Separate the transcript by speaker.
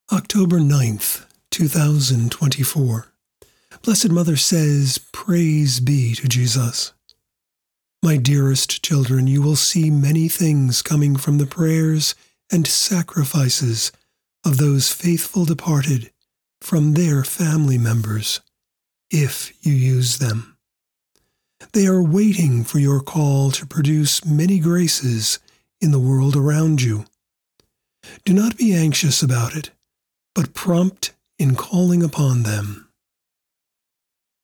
Speaker 1: October 9th, 2024. Blessed Mother says, Praise be to Jesus. My dearest children, you will see many things coming from the prayers and sacrifices of those faithful departed from their family members, if you use them. They are waiting for your call to produce many graces in the world around you. Do not be anxious about it, but prompt in calling upon them.